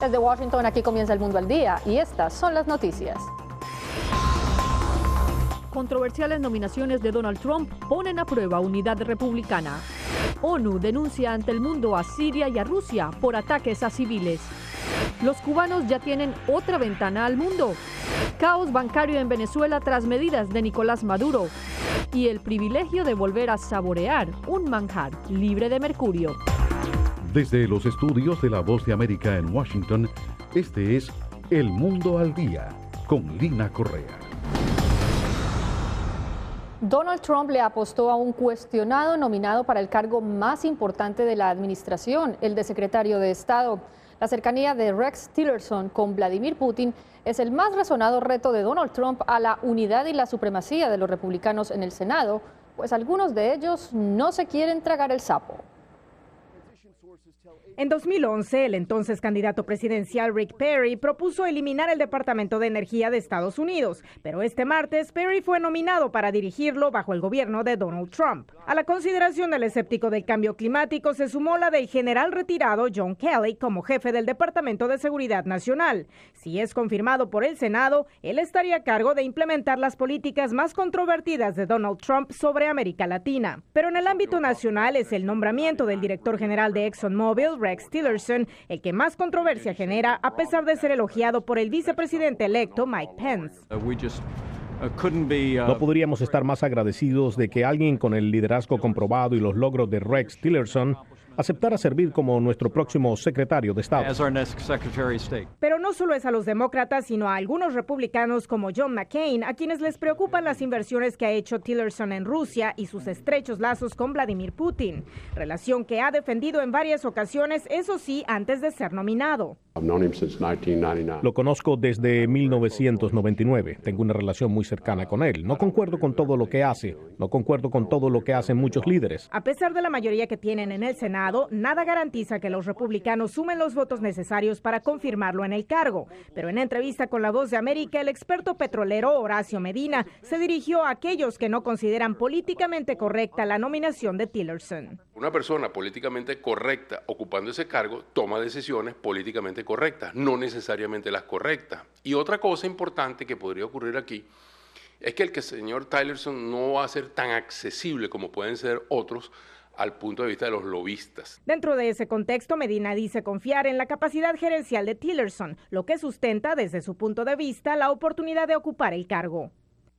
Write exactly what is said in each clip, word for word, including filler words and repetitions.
Desde Washington, aquí comienza El Mundo al Día y estas son las noticias. Controversiales nominaciones de Donald Trump ponen a prueba unidad republicana. ONU denuncia ante el mundo a Siria y a Rusia por ataques a civiles. Los cubanos ya tienen otra ventana al mundo. Caos bancario en Venezuela tras medidas de Nicolás Maduro. Y el privilegio de volver a saborear un manjar libre de mercurio. Desde los estudios de La Voz de América en Washington, este es El Mundo al Día, con Lina Correa. Donald Trump le apostó a un cuestionado nominado para el cargo más importante de la administración, el de secretario de Estado. La cercanía de Rex Tillerson con Vladimir Putin es el más razonado reto de Donald Trump a la unidad y la supremacía de los republicanos en el Senado, pues algunos de ellos no se quieren tragar el sapo. En dos mil once, el entonces candidato presidencial Rick Perry propuso eliminar el Departamento de Energía de Estados Unidos, pero este martes Perry fue nominado para dirigirlo bajo el gobierno de Donald Trump. A la consideración del escéptico del cambio climático se sumó la del general retirado John Kelly como jefe del Departamento de Seguridad Nacional. Si es confirmado por el Senado, él estaría a cargo de implementar las políticas más controvertidas de Donald Trump sobre América Latina. Pero en el ámbito nacional es el nombramiento del director general de ExxonMobil, Rex Tillerson, el que más controversia genera, a pesar de ser elogiado por el vicepresidente electo Mike Pence. No podríamos estar más agradecidos de que alguien con el liderazgo comprobado y los logros de Rex Tillerson aceptara servir como nuestro próximo secretario de Estado. Pero no solo es a los demócratas, sino a algunos republicanos como John McCain, a quienes les preocupan las inversiones que ha hecho Tillerson en Rusia y sus estrechos lazos con Vladimir Putin, relación que ha defendido en varias ocasiones, eso sí, antes de ser nominado. Lo conozco desde mil novecientos noventa y nueve. Tengo una relación muy cercana con él. No concuerdo con todo lo que hace. No concuerdo con todo lo que hacen muchos líderes. A pesar de la mayoría que tienen en el Senado, nada garantiza que los republicanos sumen los votos necesarios para confirmarlo en el cargo. Pero en entrevista con La Voz de América, el experto petrolero Horacio Medina se dirigió a aquellos que no consideran políticamente correcta la nominación de Tillerson. Una persona políticamente correcta ocupando ese cargo toma decisiones políticamente correctas, no necesariamente las correctas. Y otra cosa importante que podría ocurrir aquí es que el que el señor Tillerson no va a ser tan accesible como pueden ser otros al punto de vista de los lobistas. Dentro de ese contexto, Medina dice confiar en la capacidad gerencial de Tillerson, lo que sustenta desde su punto de vista la oportunidad de ocupar el cargo.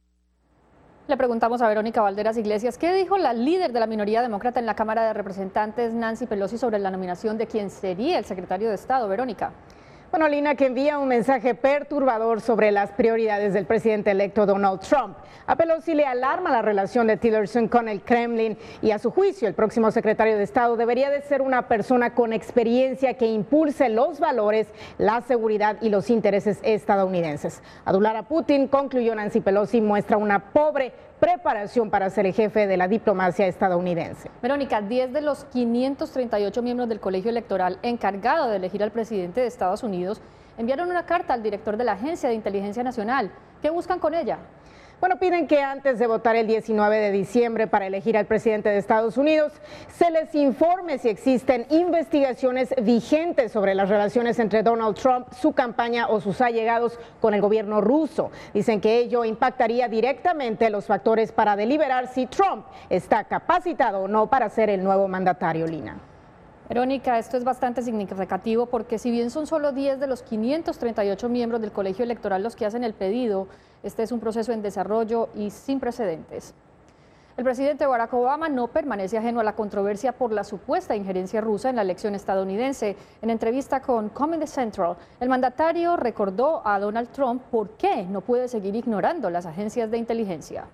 Le preguntamos a Verónica Valderas Iglesias, ¿qué dijo la líder de la minoría demócrata en la Cámara de Representantes, Nancy Pelosi, sobre la nominación de quien sería el secretario de Estado? Verónica. Bueno, Lina, que envía un mensaje perturbador sobre las prioridades del presidente electo Donald Trump. A Pelosi le alarma la relación de Tillerson con el Kremlin y, a su juicio, el próximo secretario de Estado debería de ser una persona con experiencia que impulse los valores, la seguridad y los intereses estadounidenses. Adular a Putin, concluyó Nancy Pelosi, muestra una pobre preparación para ser el jefe de la diplomacia estadounidense. Verónica, diez de los quinientos treinta y ocho miembros del colegio electoral encargado de elegir al presidente de Estados Unidos enviaron una carta al director de la Agencia de Inteligencia Nacional. ¿Qué buscan con ella? Bueno, piden que antes de votar el diecinueve de diciembre para elegir al presidente de Estados Unidos, se les informe si existen investigaciones vigentes sobre las relaciones entre Donald Trump, su campaña o sus allegados con el gobierno ruso. Dicen que ello impactaría directamente los factores para deliberar si Trump está capacitado o no para ser el nuevo mandatario. Lina. Verónica, esto es bastante significativo porque si bien son solo diez de los quinientos treinta y ocho miembros del colegio electoral los que hacen el pedido, este es un proceso en desarrollo y sin precedentes. El presidente Barack Obama no permanece ajeno a la controversia por la supuesta injerencia rusa en la elección estadounidense. En entrevista con Comedy Central, el mandatario recordó a Donald Trump por qué no puede seguir ignorando las agencias de inteligencia.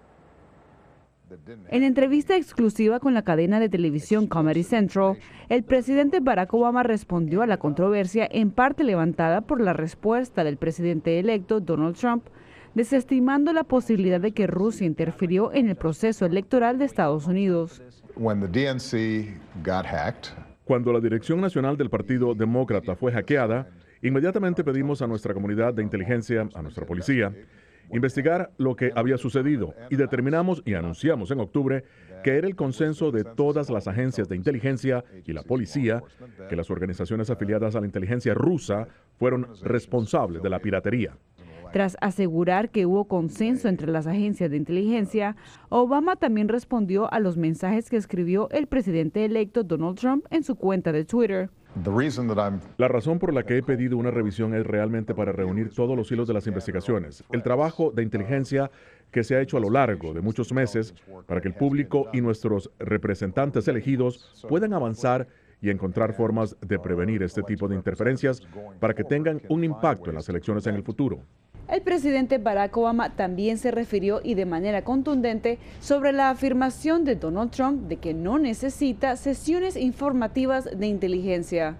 En entrevista exclusiva con la cadena de televisión Comedy Central, el presidente Barack Obama respondió a la controversia en parte levantada por la respuesta del presidente electo Donald Trump, desestimando la posibilidad de que Rusia interfirió en el proceso electoral de Estados Unidos. Cuando la dirección nacional del Partido Demócrata fue hackeada, inmediatamente pedimos a nuestra comunidad de inteligencia, a nuestra policía, investigar lo que había sucedido y determinamos y anunciamos en octubre que era el consenso de todas las agencias de inteligencia y la policía que las organizaciones afiliadas a la inteligencia rusa fueron responsables de la piratería. Tras asegurar que hubo consenso entre las agencias de inteligencia, Obama también respondió a los mensajes que escribió el presidente electo Donald Trump en su cuenta de Twitter. La razón por la que he pedido una revisión es realmente para reunir todos los hilos de las investigaciones, el trabajo de inteligencia que se ha hecho a lo largo de muchos meses para que el público y nuestros representantes elegidos puedan avanzar y encontrar formas de prevenir este tipo de interferencias para que tengan un impacto en las elecciones en el futuro. El presidente Barack Obama también se refirió y de manera contundente sobre la afirmación de Donald Trump de que no necesita sesiones informativas de inteligencia.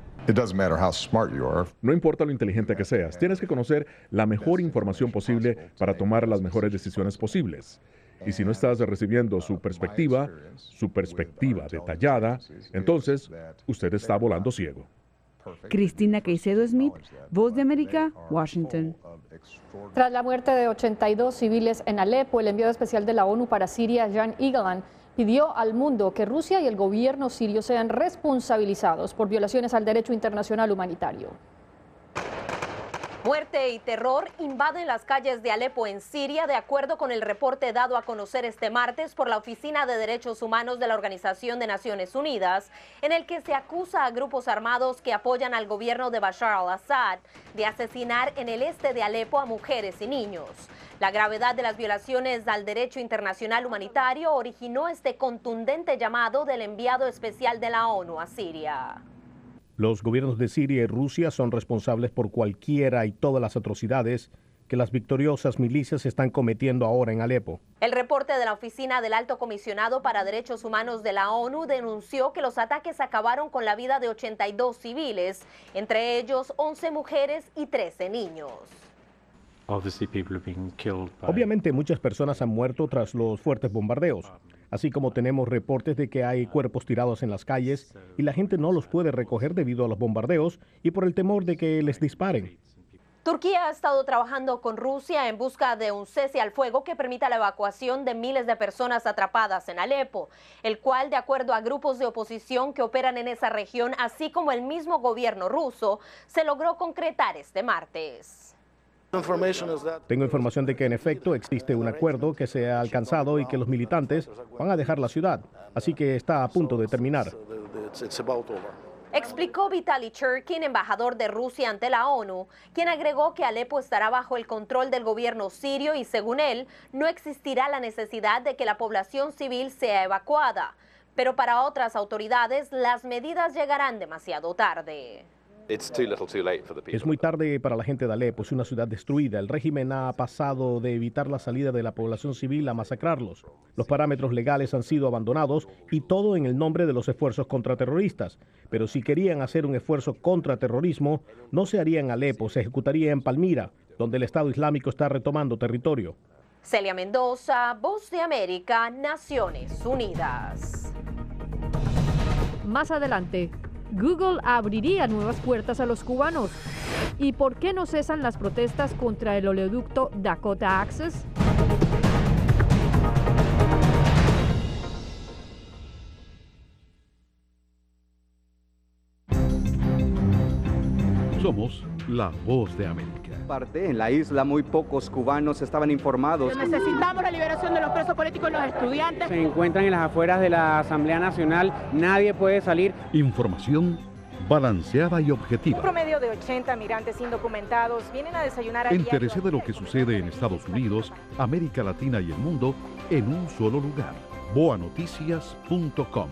No importa lo inteligente que seas, tienes que conocer la mejor información posible para tomar las mejores decisiones posibles. Y si no estás recibiendo su perspectiva, su perspectiva detallada, entonces usted está volando ciego. Cristina Caicedo Smith, Voz de América, Washington. Tras la muerte de ochenta y dos civiles en Alepo, el enviado especial de la ONU para Siria, Jan Egeland, pidió al mundo que Rusia y el gobierno sirio sean responsabilizados por violaciones al derecho internacional humanitario. Muerte y terror invaden las calles de Alepo en Siria, de acuerdo con el reporte dado a conocer este martes por la Oficina de Derechos Humanos de la Organización de Naciones Unidas, en el que se acusa a grupos armados que apoyan al gobierno de Bashar al-Assad de asesinar en el este de Alepo a mujeres y niños. La gravedad de las violaciones al derecho internacional humanitario originó este contundente llamado del enviado especial de la ONU a Siria. Los gobiernos de Siria y Rusia son responsables por cualquiera y todas las atrocidades que las victoriosas milicias están cometiendo ahora en Alepo. El reporte de la Oficina del Alto Comisionado para Derechos Humanos de la ONU denunció que los ataques acabaron con la vida de ochenta y dos civiles, entre ellos once mujeres y trece niños. Obviamente muchas personas han muerto tras los fuertes bombardeos, así como tenemos reportes de que hay cuerpos tirados en las calles y la gente no los puede recoger debido a los bombardeos y por el temor de que les disparen. Turquía ha estado trabajando con Rusia en busca de un cese al fuego que permita la evacuación de miles de personas atrapadas en Alepo, el cual, de acuerdo a grupos de oposición que operan en esa región, así como el mismo gobierno ruso, se logró concretar este martes. Tengo información de que en efecto existe un acuerdo que se ha alcanzado y que los militantes van a dejar la ciudad, así que está a punto de terminar. Explicó Vitaly Churkin, embajador de Rusia ante la ONU, quien agregó que Alepo estará bajo el control del gobierno sirio y, según él, no existirá la necesidad de que la población civil sea evacuada. Pero para otras autoridades, las medidas llegarán demasiado tarde. Es muy tarde para la gente de Alepo, es una ciudad destruida. El régimen ha pasado de evitar la salida de la población civil a masacrarlos. Los parámetros legales han sido abandonados y todo en el nombre de los esfuerzos contraterroristas. Pero si querían hacer un esfuerzo contra terrorismo, no se haría en Alepo, se ejecutaría en Palmira, donde el Estado Islámico está retomando territorio. Celia Mendoza, Voz de América, Naciones Unidas. Más adelante, Google abriría nuevas puertas a los cubanos. ¿Y por qué no cesan las protestas contra el oleoducto Dakota Access? Somos la Voz de América. En la isla muy pocos cubanos estaban informados. Necesitamos la liberación de los presos políticos y los estudiantes. Se encuentran en las afueras de la Asamblea Nacional, nadie puede salir. Información balanceada y objetiva. Un promedio de ochenta migrantes indocumentados vienen a desayunar a Entérese de lo que sucede en Estados Unidos, América Latina y el mundo en un solo lugar. boa noticias punto com.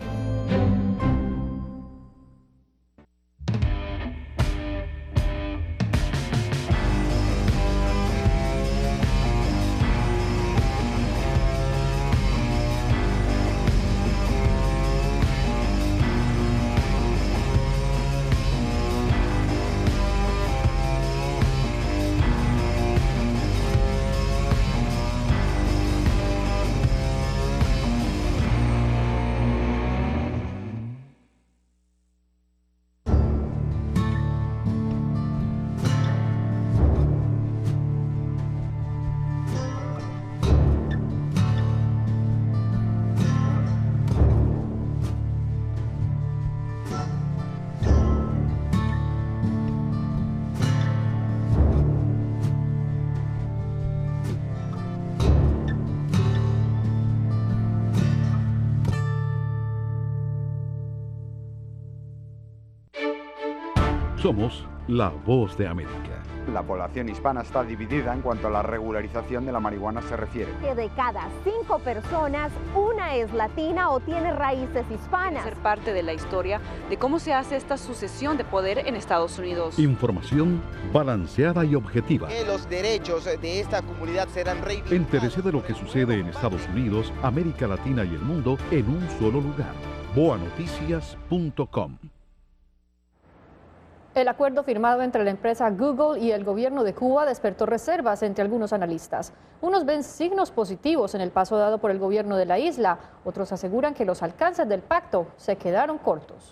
Somos la voz de América. La población hispana está dividida en cuanto a la regularización de la marihuana se refiere. Que de cada cinco personas, una es latina o tiene raíces hispanas. Ser parte de la historia de cómo se hace esta sucesión de poder en Estados Unidos. Información balanceada y objetiva. Que los derechos de esta comunidad serán reivindicados. Entérese de lo que sucede en Estados Unidos, América Latina y el mundo en un solo lugar. boa noticias punto com. El acuerdo firmado entre la empresa Google y el gobierno de Cuba despertó reservas entre algunos analistas. Unos ven signos positivos en el paso dado por el gobierno de la isla, otros aseguran que los alcances del pacto se quedaron cortos.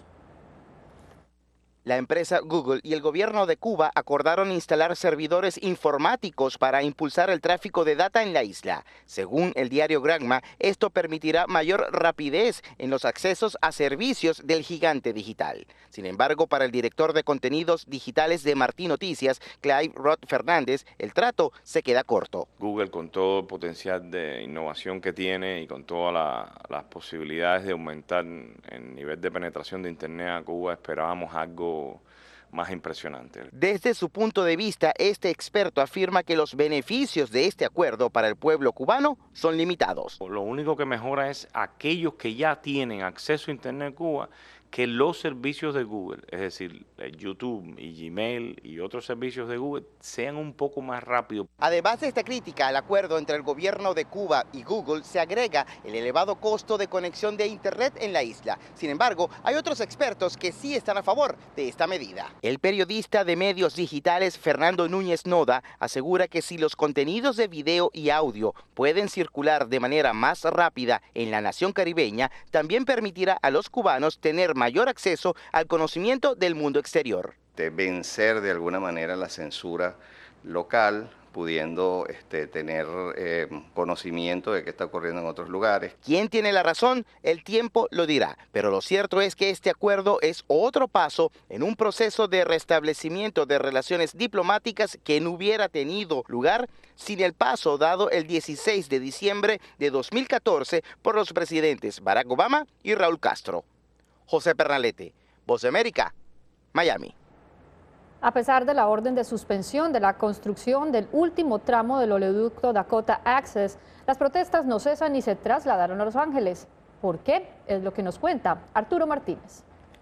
La empresa Google y el gobierno de Cuba acordaron instalar servidores informáticos para impulsar el tráfico de data en la isla. Según el diario Granma, esto permitirá mayor rapidez en los accesos a servicios del gigante digital. Sin embargo, para el director de contenidos digitales de Martí Noticias, Clive Roth Fernández, el trato se queda corto. Google, con todo el potencial de innovación que tiene y con todas la, las posibilidades de aumentar el nivel de penetración de Internet a Cuba, esperábamos algo más impresionante. Desde su punto de vista, este experto afirma que los beneficios de este acuerdo para el pueblo cubano son limitados. Lo único que mejora es aquellos que ya tienen acceso a Internet en Cuba, que los servicios de Google, es decir, YouTube y Gmail y otros servicios de Google, sean un poco más rápidos. Además de esta crítica al acuerdo entre el gobierno de Cuba y Google, se agrega el elevado costo de conexión de Internet en la isla. Sin embargo, hay otros expertos que sí están a favor de esta medida. El periodista de medios digitales Fernando Núñez Noda asegura que si los contenidos de video y audio pueden circular de manera más rápida en la nación caribeña, también permitirá a los cubanos tener más mayor acceso al conocimiento del mundo exterior. De vencer de alguna manera la censura local, pudiendo este, tener eh, conocimiento de qué está ocurriendo en otros lugares. ¿Quién tiene la razón? El tiempo lo dirá, pero lo cierto es que este acuerdo es otro paso en un proceso de restablecimiento de relaciones diplomáticas que no hubiera tenido lugar sin el paso dado el dieciséis de diciembre de dos mil catorce por los presidentes Barack Obama y Raúl Castro. José Pernalete, Voz de América, Miami. A pesar de la orden de suspensión de la construcción del último tramo del oleoducto Dakota Access, las protestas no cesan y se trasladaron a Los Ángeles. ¿Por qué? Es lo que nos cuenta Arturo Martínez.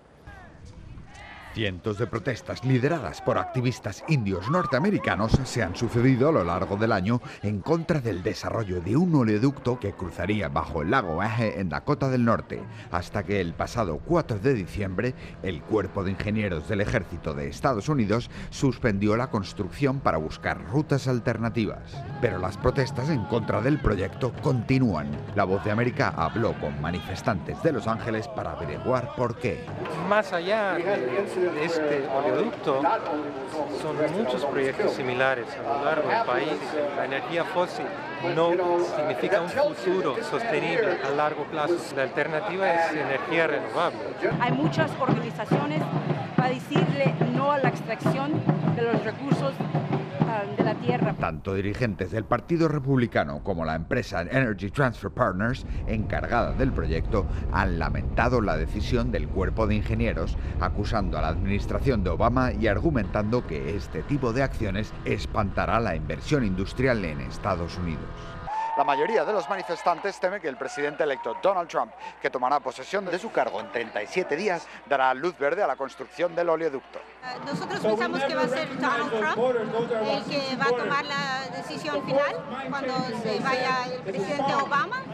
Cientos de protestas lideradas por activistas indios norteamericanos se han sucedido a lo largo del año en contra del desarrollo de un oleoducto que cruzaría bajo el lago Aje en Dakota del Norte, hasta que el pasado cuatro de diciembre el Cuerpo de Ingenieros del Ejército de Estados Unidos suspendió la construcción para buscar rutas alternativas. Pero las protestas en contra del proyecto continúan. La Voz de América habló con manifestantes de Los Ángeles para averiguar por qué. Más allá de de este oleoducto, son muchos proyectos similares a lo largo del país. La energía fósil no significa un futuro sostenible a largo plazo. La alternativa es energía renovable. Hay muchas organizaciones para decirle no a la extracción de los recursos de la tierra. Tanto dirigentes del Partido Republicano como la empresa Energy Transfer Partners, encargada del proyecto, han lamentado la decisión del Cuerpo de Ingenieros, acusando a la administración de Obama y argumentando que este tipo de acciones espantará la inversión industrial en Estados Unidos. La mayoría de los manifestantes teme que el presidente electo Donald Trump, que tomará posesión de su cargo en treinta y siete días, dará luz verde a la construcción del oleoducto. Nosotros pensamos que va a ser Donald Trump el que va a tomar la decisión final cuando se vaya el presidente Obama,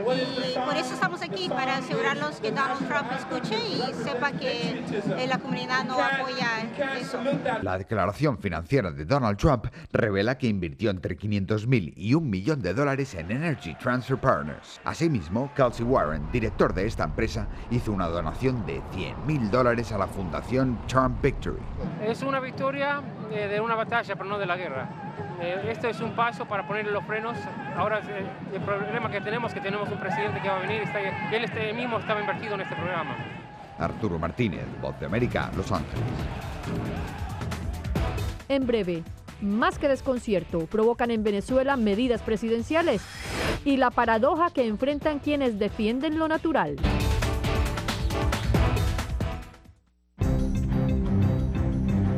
y por eso estamos aquí, para asegurarnos que Donald Trump escuche y sepa que la comunidad no apoya eso. La declaración financiera de Donald Trump revela que invirtió entre quinientos mil y un millón de dólares en Energy Transfer Partners. Asimismo, Kelsey Warren, director de esta empresa, hizo una donación de cien mil dólares a la fundación Trump Victory. Es una victoria eh, de una batalla, pero no de la guerra. Eh, este es un paso para ponerle los frenos. Ahora eh, el problema que tenemos es que tenemos un presidente que va a venir, está, que él este mismo estaba invertido en este programa. Arturo Martínez, Voz de América, Los Ángeles. En breve, más que desconcierto, provocan en Venezuela medidas presidenciales y la paradoja que enfrentan quienes defienden lo natural.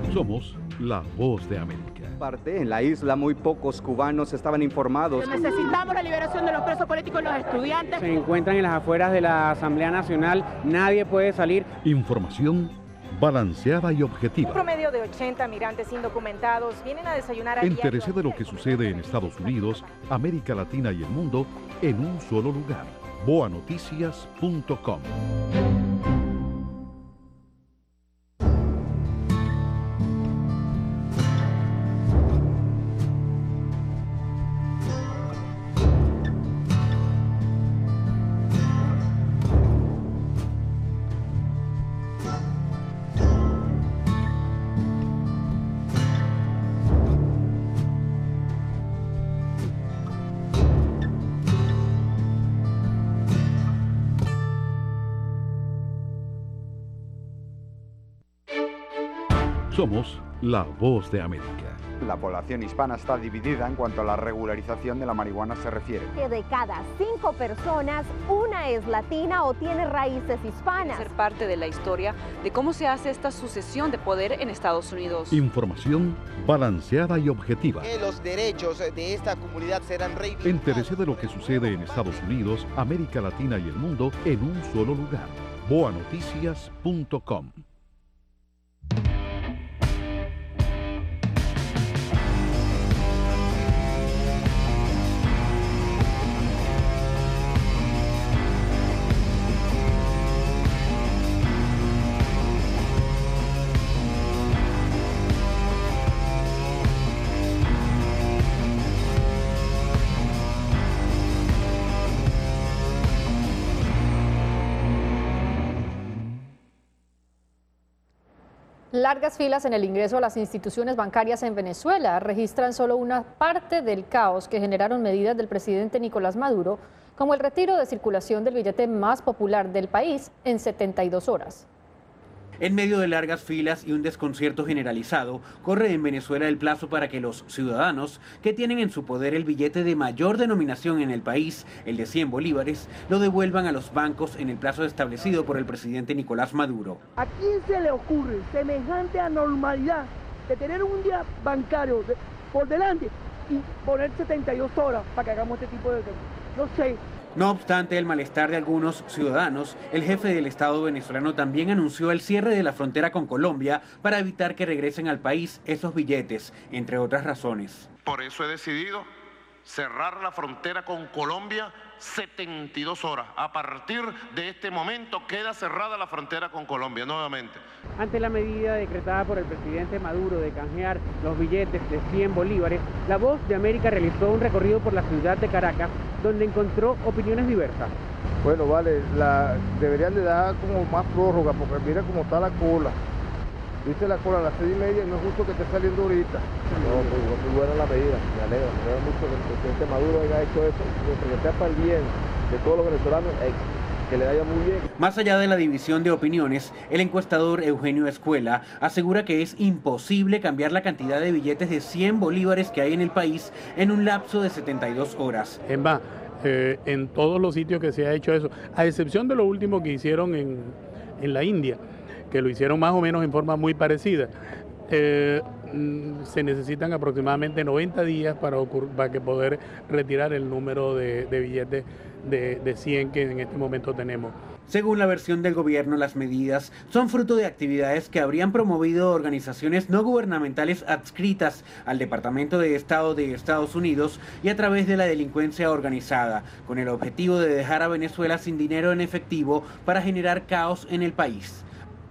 Somos la voz de América. En la isla muy pocos cubanos estaban informados. Necesitamos la liberación de los presos políticos y los estudiantes. Se encuentran en las afueras de la Asamblea Nacional, nadie puede salir. Información balanceada y objetiva. Un promedio de ochenta migrantes indocumentados vienen a desayunar a Entérese de lo que sucede en Estados Unidos, América Latina y el mundo en un solo lugar. boa noticias punto com. Somos la voz de América. La población hispana está dividida en cuanto a la regularización de la marihuana se refiere. Que de cada cinco personas, una es latina o tiene raíces hispanas. Ser parte de la historia de cómo se hace esta sucesión de poder en Estados Unidos. Información balanceada y objetiva. Que los derechos de esta comunidad serán reivindicados. Entérese de lo que sucede en Estados Unidos, América Latina y el mundo en un solo lugar. boa noticias punto com. Largas filas en el ingreso a las instituciones bancarias en Venezuela registran solo una parte del caos que generaron medidas del presidente Nicolás Maduro, como el retiro de circulación del billete más popular del país en setenta y dos horas. En medio de largas filas y un desconcierto generalizado, corre en Venezuela el plazo para que los ciudadanos que tienen en su poder el billete de mayor denominación en el país, el de cien bolívares, lo devuelvan a los bancos en el plazo establecido por el presidente Nicolás Maduro. ¿A quién se le ocurre semejante anormalidad de tener un día bancario de, por delante y poner setenta y dos horas para que hagamos este tipo de cosas? No sé. No obstante el malestar de algunos ciudadanos, el jefe del Estado venezolano también anunció el cierre de la frontera con Colombia para evitar que regresen al país esos billetes, entre otras razones. Por eso he decidido cerrar la frontera con Colombia setenta y dos horas. A partir de este momento queda cerrada la frontera con Colombia nuevamente. Ante la medida decretada por el presidente Maduro de canjear los billetes de cien bolívares, La Voz de América realizó un recorrido por la ciudad de Caracas, donde encontró opiniones diversas. Bueno, vale, la, deberían de dar como más prórroga, porque mira cómo está la cola. Viste la cola a las seis y media, no es justo que esté saliendo ahorita. No, muy, muy buena la medida, me alegra, me alegra mucho que el presidente Maduro haya hecho eso, que sea para el bien de todos los venezolanos, eh, que le vaya muy bien. Más allá de la división de opiniones, el encuestador Eugenio Escuela asegura que es imposible cambiar la cantidad de billetes de cien bolívares que hay en el país en un lapso de setenta y dos horas. En va, eh, en todos los sitios que se ha hecho eso, a excepción de lo último que hicieron en, en la India, que lo hicieron más o menos en forma muy parecida. Eh, se necesitan aproximadamente noventa días para, para que poder retirar el número de, de billetes de, de cien que en este momento tenemos. Según la versión del gobierno, las medidas son fruto de actividades que habrían promovido organizaciones no gubernamentales adscritas al Departamento de Estado de Estados Unidos y a través de la delincuencia organizada, con el objetivo de dejar a Venezuela sin dinero en efectivo para generar caos en el país.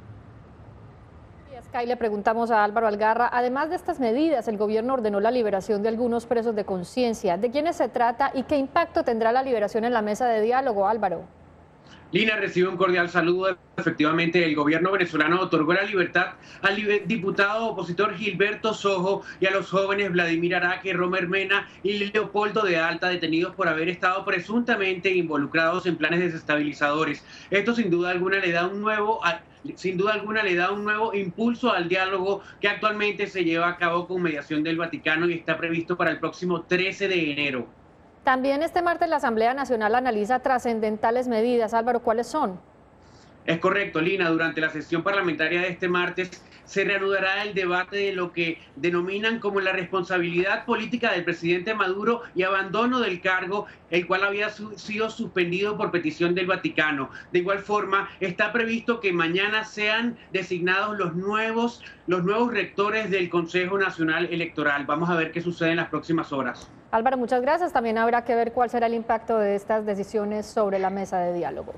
Sky, le preguntamos a Álvaro Algarra, además de estas medidas, el gobierno ordenó la liberación de algunos presos de conciencia. ¿De quiénes se trata y qué impacto tendrá la liberación en la mesa de diálogo, Álvaro? Lina, recibe un cordial saludo. Efectivamente, el gobierno venezolano otorgó la libertad al diputado opositor Gilberto Sojo y a los jóvenes Vladimir Araque, Romer Mena y Leopoldo de Alta, detenidos por haber estado presuntamente involucrados en planes desestabilizadores. Esto sin duda alguna le da un nuevo... Sin duda alguna le da un nuevo impulso al diálogo que actualmente se lleva a cabo con mediación del Vaticano y está previsto para el próximo trece de enero. También este martes la Asamblea Nacional analiza trascendentales medidas. Álvaro, ¿cuáles son? Es correcto, Lina. Durante la sesión parlamentaria de este martes se reanudará el debate de lo que denominan como la responsabilidad política del presidente Maduro y abandono del cargo, el cual había su- sido suspendido por petición del Vaticano. De igual forma, está previsto que mañana sean designados los nuevos, los nuevos rectores del Consejo Nacional Electoral. Vamos a ver qué sucede en las próximas horas. Álvaro, muchas gracias. También habrá que ver cuál será el impacto de estas decisiones sobre la mesa de diálogo.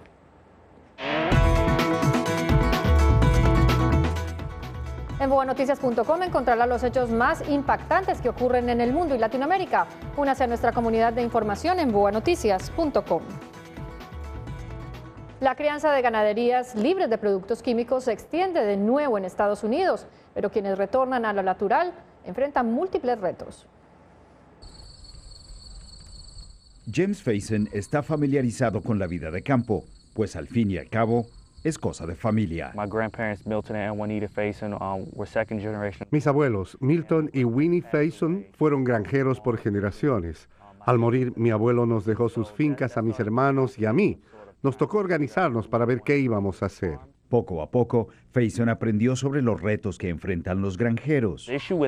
En boa noticias punto com encontrará los hechos más impactantes que ocurren en el mundo y Latinoamérica. Únase a nuestra comunidad de información en boa noticias punto com. La crianza de ganaderías libres de productos químicos se extiende de nuevo en Estados Unidos, pero quienes retornan a lo natural enfrentan múltiples retos. James Faison está familiarizado con la vida de campo, pues al fin y al cabo es cosa de familia. Mis abuelos, Milton y Winnie Faison, fueron granjeros por generaciones. Al morir, mi abuelo nos dejó sus fincas a mis hermanos y a mí. Nos tocó organizarnos para ver qué íbamos a hacer. Poco a poco, Faison aprendió sobre los retos que enfrentan los granjeros.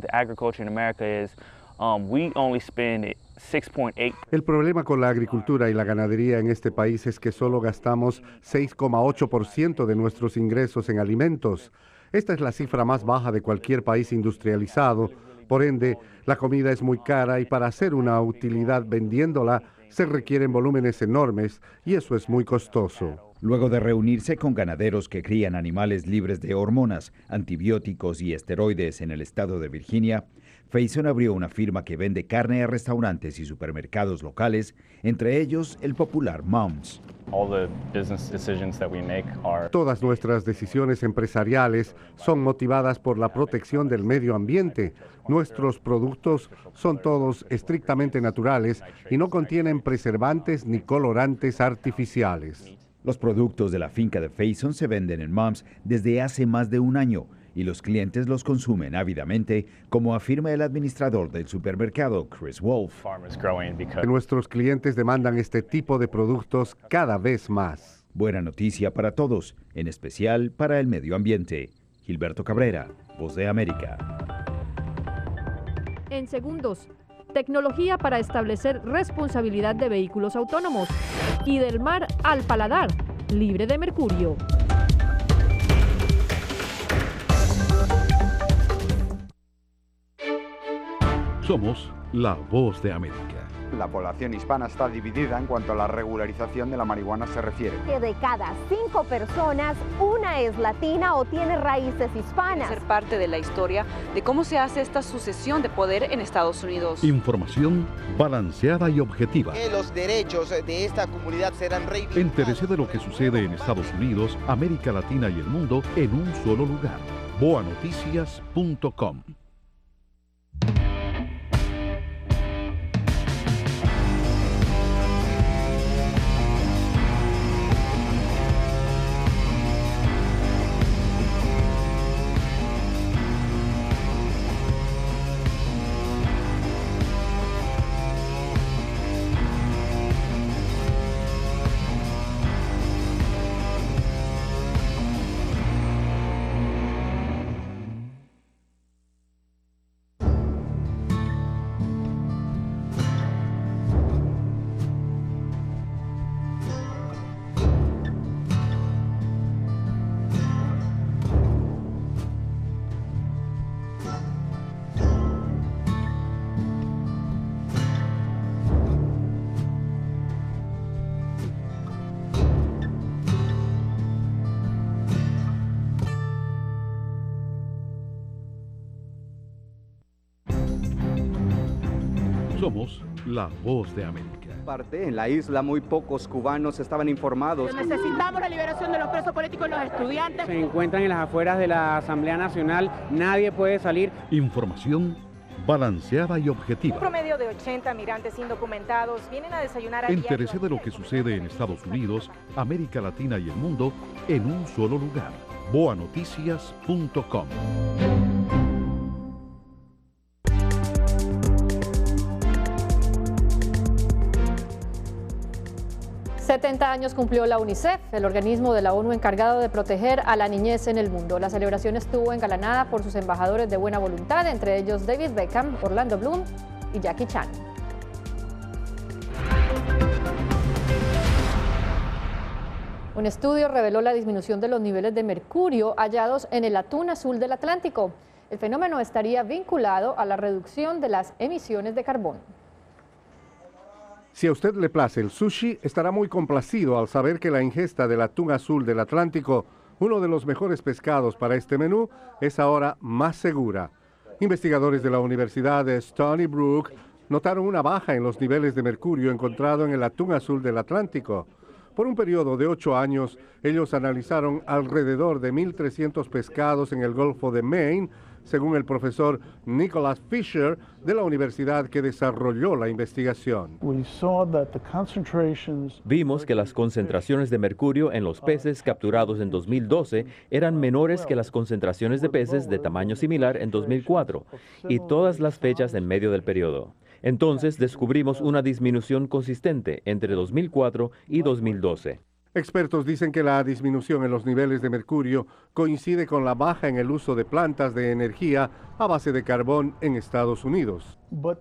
El problema con la agricultura y la ganadería en este país es que solo gastamos seis coma ocho por ciento de nuestros ingresos en alimentos. Esta es la cifra más baja de cualquier país industrializado. Por ende, la comida es muy cara y para hacer una utilidad vendiéndola se requieren volúmenes enormes y eso es muy costoso. Luego de reunirse con ganaderos que crían animales libres de hormonas, antibióticos y esteroides en el estado de Virginia, Faison abrió una firma que vende carne a restaurantes y supermercados locales, entre ellos el popular Moms. Todas nuestras decisiones empresariales son motivadas por la protección del medio ambiente. Nuestros productos son todos estrictamente naturales y no contienen preservantes ni colorantes artificiales. Los productos de la finca de Faison se venden en Moms desde hace más de un año y los clientes los consumen ávidamente, como afirma el administrador del supermercado, Chris Wolf. Nuestros clientes demandan este tipo de productos cada vez más. Buena noticia para todos, en especial para el medio ambiente. Gilberto Cabrera, Voz de América. En segundos, tecnología para establecer responsabilidad de vehículos autónomos y del mar al paladar, libre de mercurio. Somos la Voz de América. La población hispana está dividida en cuanto a la regularización de la marihuana se refiere. Que de cada cinco personas, una es latina o tiene raíces hispanas. Ser parte de la historia de cómo se hace esta sucesión de poder en Estados Unidos. Información balanceada y objetiva. Que los derechos de esta comunidad serán reivindicados. Entérese de lo que sucede en Estados Unidos, América Latina y el mundo en un solo lugar. boa noticias punto com. Somos la Voz de América. Parte en la isla muy pocos cubanos estaban informados. Necesitamos la liberación de los presos políticos y los estudiantes. Se encuentran en las afueras de la Asamblea Nacional, nadie puede salir. Información balanceada y objetiva. Un promedio de ochenta migrantes indocumentados vienen a desayunar a Entérese de lo que sucede en Estados Unidos, América Latina y el mundo en un solo lugar. boa noticias punto com. setenta años cumplió la UNICEF, el organismo de la ONU encargado de proteger a la niñez en el mundo. La celebración estuvo engalanada por sus embajadores de buena voluntad, entre ellos David Beckham, Orlando Bloom y Jackie Chan. Un estudio reveló la disminución de los niveles de mercurio hallados en el atún azul del Atlántico. El fenómeno estaría vinculado a la reducción de las emisiones de carbón. Si a usted le place el sushi, estará muy complacido al saber que la ingesta del atún azul del Atlántico, uno de los mejores pescados para este menú, es ahora más segura. Investigadores de la Universidad de Stony Brook notaron una baja en los niveles de mercurio encontrado en el atún azul del Atlántico. Por un periodo de ocho años, ellos analizaron alrededor de mil trescientos pescados en el Golfo de Maine, según el profesor Nicholas Fisher de la universidad que desarrolló la investigación. Vimos que las concentraciones de mercurio en los peces capturados en dos mil doce eran menores que las concentraciones de peces de tamaño similar en dos mil cuatro, y todas las fechas en medio del periodo. Entonces descubrimos una disminución consistente entre dos mil cuatro y dos mil doce. Expertos dicen que la disminución en los niveles de mercurio coincide con la baja en el uso de plantas de energía a base de carbón en Estados Unidos.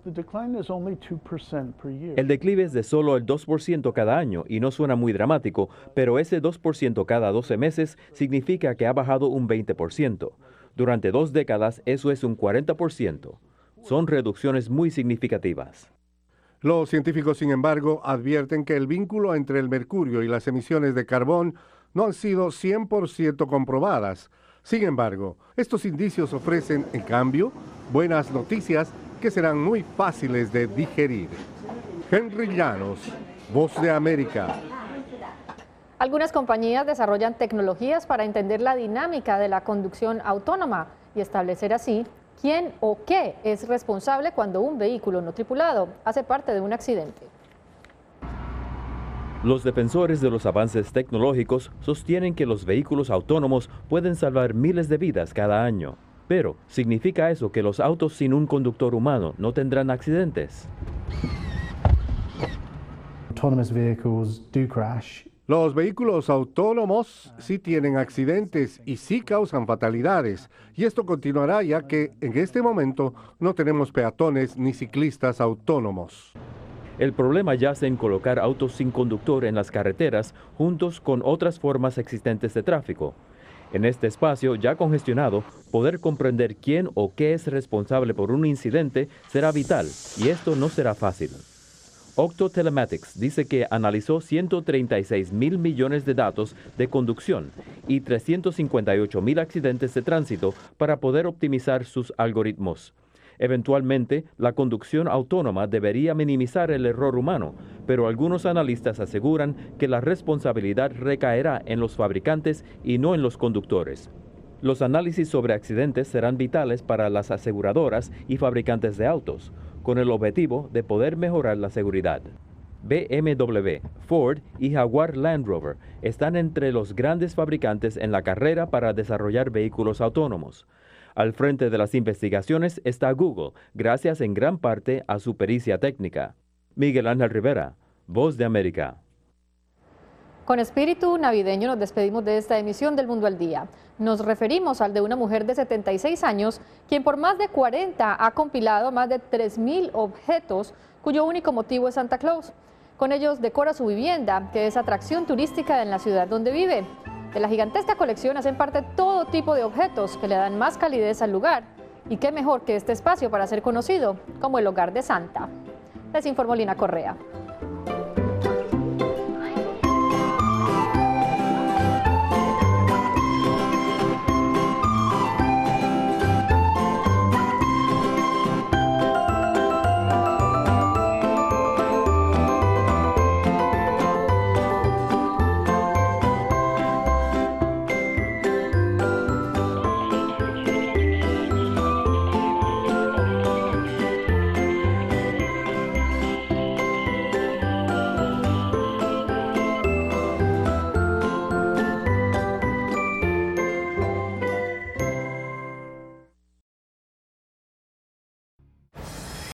El declive es de solo el dos por ciento cada año y no suena muy dramático, pero ese dos por ciento cada doce meses significa que ha bajado un veinte por ciento. Durante dos décadas eso es un cuarenta por ciento. Son reducciones muy significativas. Los científicos, sin embargo, advierten que el vínculo entre el mercurio y las emisiones de carbón no han sido cien por ciento comprobadas. Sin embargo, estos indicios ofrecen, en cambio, buenas noticias que serán muy fáciles de digerir. Henry Llanos, Voz de América. Algunas compañías desarrollan tecnologías para entender la dinámica de la conducción autónoma y establecer así quién o qué es responsable cuando un vehículo no tripulado hace parte de un accidente. Los defensores de los avances tecnológicos sostienen que los vehículos autónomos pueden salvar miles de vidas cada año. Pero, ¿significa eso que los autos sin un conductor humano no tendrán accidentes? Autonomous vehicles do crash. Los vehículos autónomos sí tienen accidentes y sí causan fatalidades, y esto continuará ya que en este momento no tenemos peatones ni ciclistas autónomos. El problema yace en colocar autos sin conductor en las carreteras juntos con otras formas existentes de tráfico. En este espacio ya congestionado, poder comprender quién o qué es responsable por un incidente será vital, y esto no será fácil. Octo Telematics dice que analizó ciento treinta y seis mil millones de datos de conducción y trescientos cincuenta y ocho mil accidentes de tránsito para poder optimizar sus algoritmos. Eventualmente, la conducción autónoma debería minimizar el error humano, pero algunos analistas aseguran que la responsabilidad recaerá en los fabricantes y no en los conductores. Los análisis sobre accidentes serán vitales para las aseguradoras y fabricantes de autos, con el objetivo de poder mejorar la seguridad. B M W, Ford y Jaguar Land Rover están entre los grandes fabricantes en la carrera para desarrollar vehículos autónomos. Al frente de las investigaciones está Google, gracias en gran parte a su pericia técnica. Miguel Ángel Rivera, Voz de América. Con espíritu navideño nos despedimos de esta emisión del Mundo al Día. Nos referimos al de una mujer de setenta y seis años, quien por más de cuarenta ha compilado más de tres mil objetos, cuyo único motivo es Santa Claus. Con ellos decora su vivienda, que es atracción turística en la ciudad donde vive. De la gigantesca colección hacen parte todo tipo de objetos que le dan más calidez al lugar. Y qué mejor que este espacio para ser conocido como el hogar de Santa. Les informó Lina Correa.